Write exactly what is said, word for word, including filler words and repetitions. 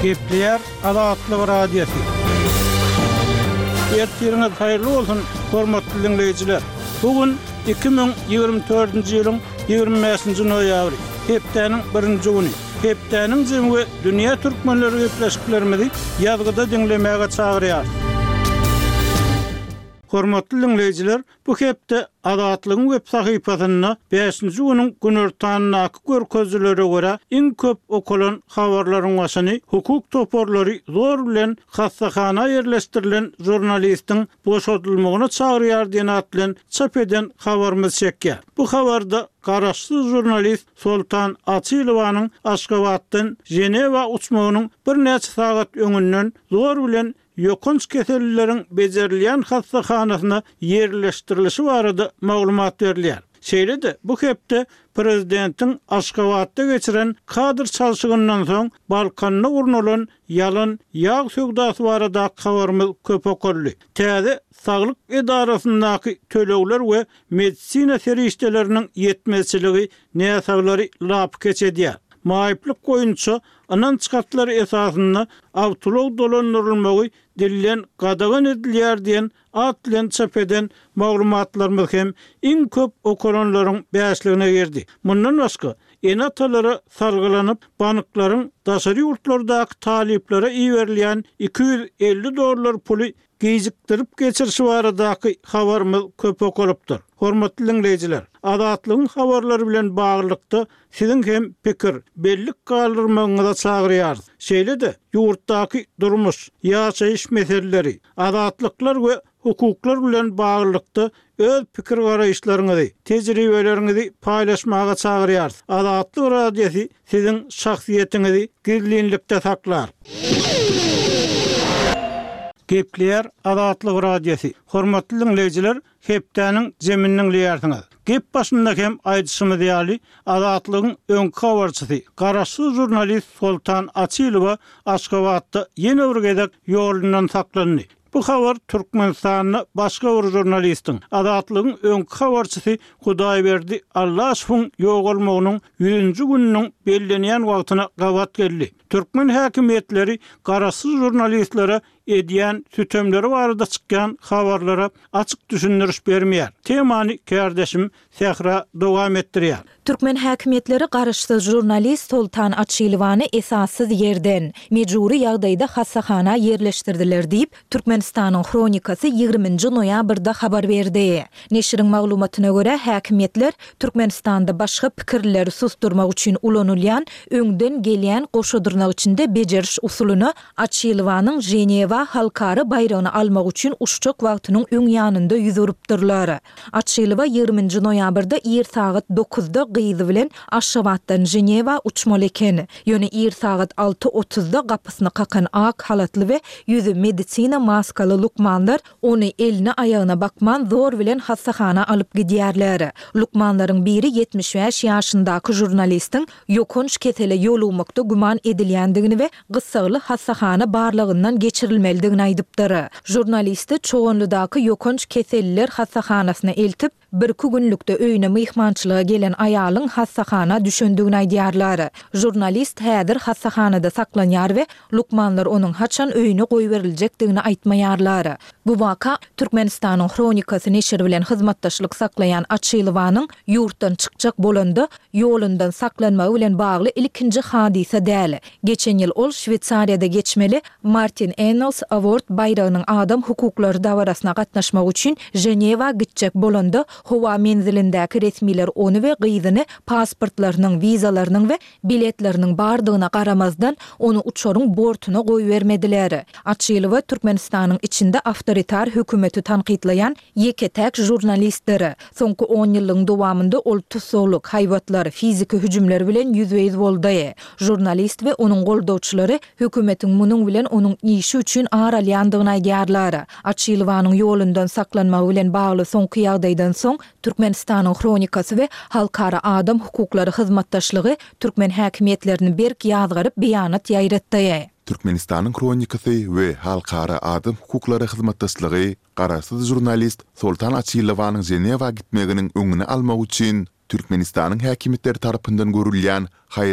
Gepleyer Adatlyk radiosu. Ertiriniz hayırlı olsun, hormatly dinleyijiler. Bugün iki bin ýygrimi dördünji ýylyň ýygrimi beşinji noýabry, hepdeniň birinji güni. Hepdeniň jemgy dünýä türkmenleri gepleşiklerimizi ýazgyda dinlemäge çagyrýar. Hormatly dinleyijiler, bu hepde Adatlygyň web sahypasyna beşinji güniň günertanyna görkezlere görä iň köp okulan habarlaryň başyny hukuk toporlary zor bilen hassahana ýerleşdirilen jurnalistiň boşadylmagyna çagyrýar diýen atlan çap eden habarymyz çekýär. Bu habarda garaşsyz jurnalist Sultan Açylowanyň Aşgabatdan Jenewa uçmagynyň bir neçe sagat öňünden zor bilen ýokunç kesellilerin bejerilýän hassahanasyna ýerleşdirilişi barada maglumat berilýär. Şeýle-de bu hepde prezidentiň Aşgabatda geçiren kadr çalşygyndan soň Balkanyna urnulan ýalyn ýag söwdasy barada habarymyz köp okurly. Täze saglyk edarasyndaky tölegler we medisina serişdeleriniň ýetmezçiligi näsaglary lap geçedýär. Maýyplyk goýunça anan çykartlar esasynda awtolog dolandyrylmagy dililen gadagan edilýär diýen atlan çap eden maglumatlarymyz hem iň köp okuranlaryň beşligine girdi. Mundan başga enatalary sargylanyp banklaryň daşary ýurtlardaky talyplere iýerilýän iki yüz elli dollar puly gejikdirip geçirişi baradaky habarymyz köp okulypdyr. Hormatly dinleyijiler, Adatlygyň habarlary bilen baglykda siziň hem pikir, bellik galdyrmagyňyza çagyrýar. Şeýle-de ýurtdaky durmuş, ýaşaýyş meseleleri, adatlyklar we hukuklar bilen baglykda öz pikir garaýşlaryňyzy, tejribeleriňizi paýlaşmaga çagyrýar. Adatlyk radiosu siziň şahsiýetiňizi gizlinlikde saklar. Gepleyer Adatlyk radiosu. Hormatly dinleyijiler, hepdeniň jeminiň liýarsyňyz. Gep başynda hem aýdyşymyz ýaly Adatlygyň öňki habarçysy, garaşsyz jurnalist Sultan Açylowa Aşgabatda ýene bir gezek ýolundan saklandy. Bu habar Türkmenistanyň başga bir jurnalistiň, Adatlygyň öňki habarçysy Hudaýberdi Allaşowyň ýogalmagynyň yüzüncü gününiň bellenýän wagtyna gawat geldi. Türkmen häkimetleri garaşsyz jurnalistlere edýän sütemleri barada çykýan habarlara açyk düşündiriş bermeýär. Temany kardeşim Sehra dowam etdirýär. Türkmen häkimetleri garaşsyz jurnalist Sultan Açylowany esassız ýerden mejburi ýagdaýda hassahana ýerleşdirdiler diýip Türkmenistanyň Kronikasy ýygrimiňji noýabrda habar berdi. Neşriň maglumatyna görä häkimetler Türkmenistanda başga pikirleri susturmak üçin ulanylýan öňden gelýän goşadyrnak içinde bejeriş usulyny Açylowanyň Jenewa halkary bayragyny almak üçin uşçak wagtynyň öň ýanynda ýüzüripdirler. Açylowa ýygrimiňji noýabrda ýer sagat dokuzda gyzy bilen Aşgabatdan Jenewa uçmaly eken. Ýöne ýer sagat alty otuzda gapysyny kakan ak halatly we ýüzi medisina maskaly lukmanlar ony eline aýagyna bakman zor bilen hassahana alyp gidýärler. Lukmanlaryň biri ýetmiş beş ýaşyndaky jurnalistiň ýokunç kesele ýolumakda guman edilýändigini we gysgaly hassahana barlygyndan geçirilmeligini aýdypdyr. Jurnalisti çoğunludaky ýokunç keselliler hassahanasyna eltip bir-iki günlükde öýüne myhmançylyga gelen aýalyň hassahana düşündigini aýdýarlar. Jurnalist häzir hassahanada saklanýar we lukmanlar onuň haçan öýüne goýberilejekdigini aýtmaýarlar. Bu waka Türkmenistanyň Kronikasy neşri bilen hyzmatdaşlyk saklayan Açylowanyň ýurtdan çykjak bolanda ýolundan saklanmagy bilen bagly ilkinji hadisa däl. Geçen ýyl ol Şwetsariýada geçmeli Martin Ennals Award bayragynyň adam hukuklary dawarasyna gatnaşmak üçin Jenewa gitjek bolanda howa menzilindäki resmiler onu we gyzyny pasportlarynyň, vizalarynyň we biletleriniň bardygyna garamazdan onu uçoruň bortuna goýbermediler. Açylowa Türkmenistanyň içinde awtoritar hökümeti tanqidlayan ýeketäk jurnalistler. Soňky on ýylyň dowamında ol tusogluk, haýwatlar, fiziki hüjümler bilen ýüzbeýiz boldy. Jurnalist we onuň goldawçylary hökümetiň munyň bilen onuň işi üçin aralýandygyny aýdýarlar. Açylowanyň ýolundan saklanmagy bilen bagly soňky ýagdaýdan soň Türkmenistanyň Kronikasy we halkara adam hukuklary hyzmatdaşlygy Türkmen häkimetlerini berk ýazgaryp beýanat ýaýratdy. Türkmenistanyň Kronikasy we halkara adam hukuklary hyzmatdaşlygy garaşsyz jurnalist Sultan Açylowanyň Jenewa gitmeginiň öňüne almak üçin Türkmenistanyň häkimetleri tarapyndan görülýän